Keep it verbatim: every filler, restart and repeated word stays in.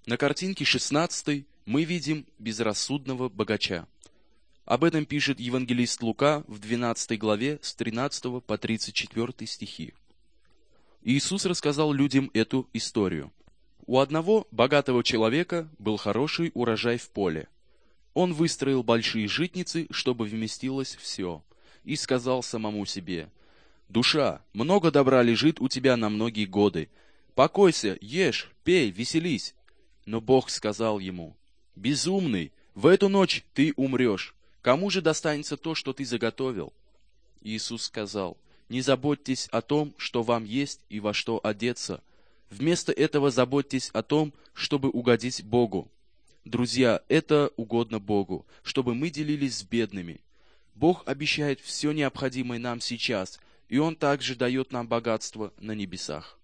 На картинке шестнадцатой мы видим безрассудного богача. Об этом пишет евангелист Лука в двенадцатой главе с тринадцатого по тридцать четвёртый стихи. Иисус рассказал людям эту историю. У одного богатого человека был хороший урожай в поле. Он выстроил большие житницы, чтобы вместилось все, и сказал самому себе: «Душа, много добра лежит у тебя на многие годы. Покойся, ешь, пей, веселись». Но Бог сказал ему: «Безумный, в эту ночь ты умрешь. Кому же достанется то, что ты заготовил?» Иисус сказал: «Не заботьтесь о том, что вам есть и во что одеться. Вместо этого заботьтесь о том, чтобы угодить Богу. Друзья, это угодно Богу, чтобы мы делились с бедными. Бог обещает все необходимое нам сейчас, и Он также дает нам богатство на небесах».